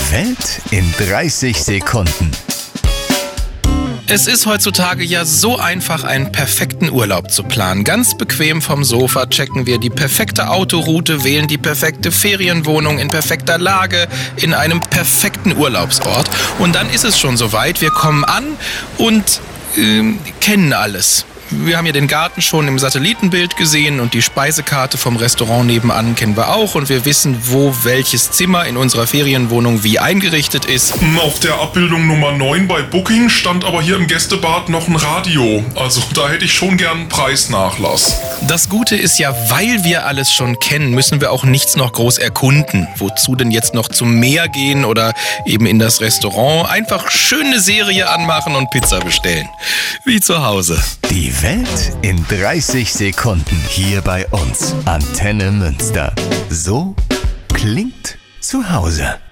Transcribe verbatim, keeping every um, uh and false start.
Die Welt in dreißig Sekunden. Es ist heutzutage ja so einfach, einen perfekten Urlaub zu planen. Ganz bequem vom Sofa checken wir die perfekte Autoroute, wählen die perfekte Ferienwohnung in perfekter Lage, in einem perfekten Urlaubsort. Und dann ist es schon soweit, wir kommen an und äh, kennen alles. Wir haben ja den Garten schon im Satellitenbild gesehen und die Speisekarte vom Restaurant nebenan kennen wir auch. Und wir wissen, wo welches Zimmer in unserer Ferienwohnung wie eingerichtet ist. Auf der Abbildung Nummer neun bei Booking stand aber hier im Gästebad noch ein Radio. Also da hätte ich schon gern einen Preisnachlass. Das Gute ist ja, weil wir alles schon kennen, müssen wir auch nichts noch groß erkunden. Wozu denn jetzt noch zum Meer gehen oder eben in das Restaurant? Einfach schöne Serie anmachen und Pizza bestellen. Wie zu Hause. Die Welt in dreißig Sekunden hier bei uns. Antenne Münster. So klingt zu Hause.